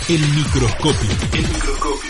El microscopio. El microscopio.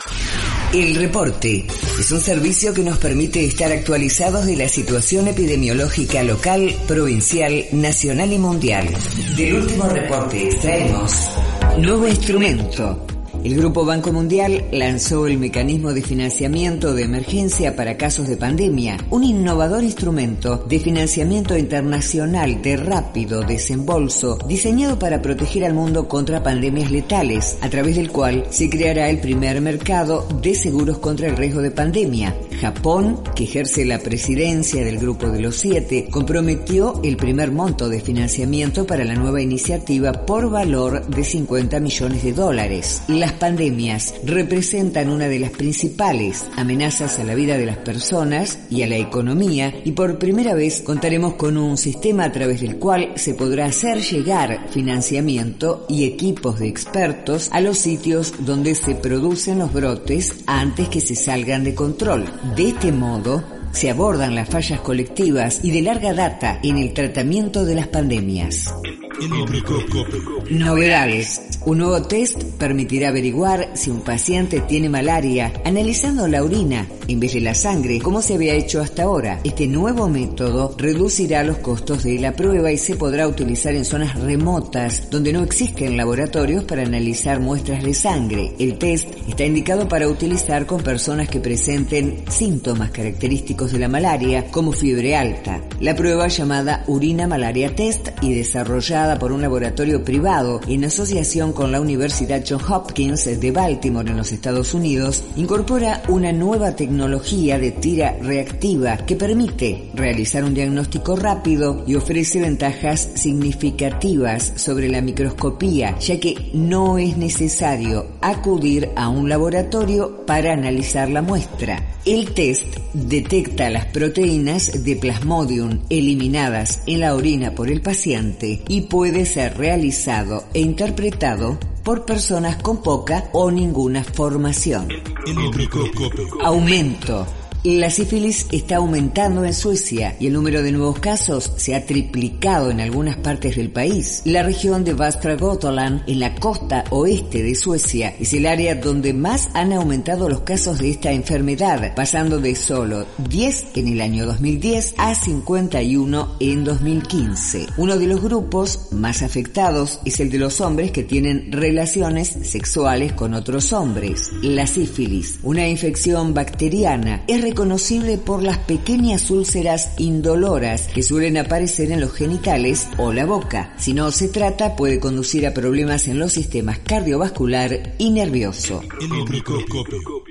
El reporte es un servicio que nos permite estar actualizados de la situación epidemiológica local, provincial, nacional y mundial. Del último reporte extraemos nuevo instrumento. El Grupo Banco Mundial lanzó el mecanismo de financiamiento de emergencia para casos de pandemia, un innovador instrumento de financiamiento internacional de rápido desembolso diseñado para proteger al mundo contra pandemias letales, a través del cual se creará el primer mercado de seguros contra el riesgo de pandemia. Japón, que ejerce la presidencia del Grupo de los 7, comprometió el primer monto de financiamiento para la nueva iniciativa por valor de $50 millones. Las pandemias representan una de las principales amenazas a la vida de las personas y a la economía, y por primera vez contaremos con un sistema a través del cual se podrá hacer llegar financiamiento y equipos de expertos a los sitios donde se producen los brotes antes que se salgan de control. De este modo, se abordan las fallas colectivas y de larga data en el tratamiento de las pandemias. En el microscopio. Novedades. Un nuevo test permitirá averiguar si un paciente tiene malaria analizando la orina en vez de la sangre, como se había hecho hasta ahora. Este nuevo método reducirá los costos de la prueba y se podrá utilizar en zonas remotas donde no existen laboratorios para analizar muestras de sangre. El test está indicado para utilizar con personas que presenten síntomas característicos de la malaria, como fiebre alta. La prueba, llamada Urina Malaria Test y desarrollada por un laboratorio privado en asociación con la Universidad Johns Hopkins de Baltimore en los Estados Unidos, incorpora una nueva tecnología de tira reactiva que permite realizar un diagnóstico rápido y ofrece ventajas significativas sobre la microscopía, ya que no es necesario acudir a un laboratorio para analizar la muestra. El test detecta las proteínas de Plasmodium eliminadas en la orina por el paciente y puede ser realizado e interpretado por personas con poca o ninguna formación. En el microscopio. Aumento. La sífilis está aumentando en Suecia y el número de nuevos casos se ha triplicado en algunas partes del país. La región de Västra Götaland, en la costa oeste de Suecia, es el área donde más han aumentado los casos de esta enfermedad, pasando de solo 10 en el año 2010 a 51 en 2015. Uno de los grupos más afectados es el de los hombres que tienen relaciones sexuales con otros hombres. La sífilis, una infección bacteriana, es reconocible por las pequeñas úlceras indoloras que suelen aparecer en los genitales o la boca. Si no se trata, puede conducir a problemas en los sistemas cardiovascular y nervioso. En el microscopio.